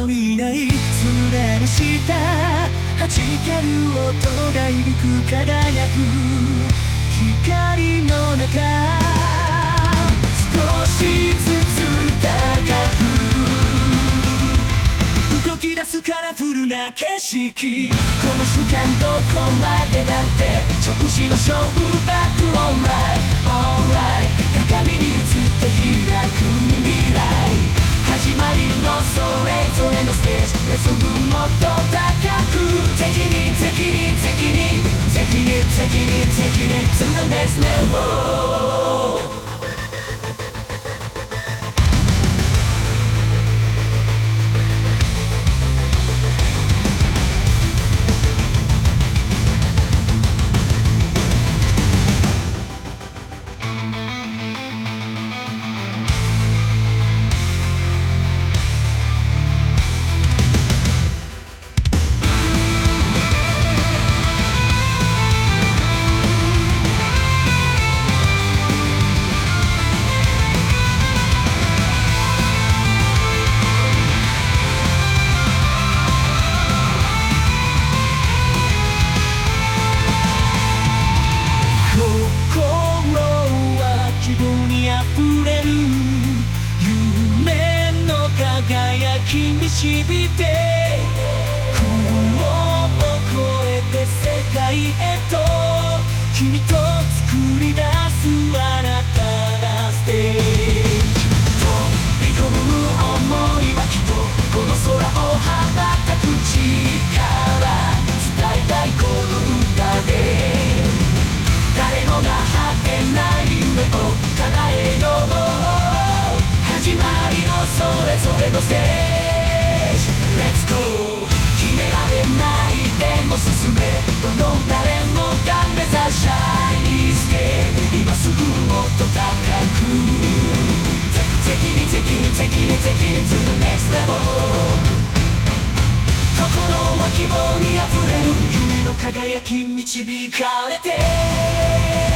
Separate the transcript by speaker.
Speaker 1: もいないつられした弾ける音が響く輝く光の中少しずつ高く動き出すカラフルな景色この瞬間どこまでだって直視の勝負バックオンライン鏡に映って開く未来始まりのそれぞれのステージ目指すもっと高く責任責任責任責任責任責任そんなですね導いて雲を越えて世界へと君と作り出す新たなステージ飛び込む想いはきっとこの空を羽ばたく力伝えたいこの歌で誰もが果てない夢を叶えよう始まりのそれぞれのステージLet's go 決められないでも進めどの誰もが目指しシャイニースケール今すぐもっと高く責任責任責任責任 to the next level 心は希望にあふれる夢の輝き導かれて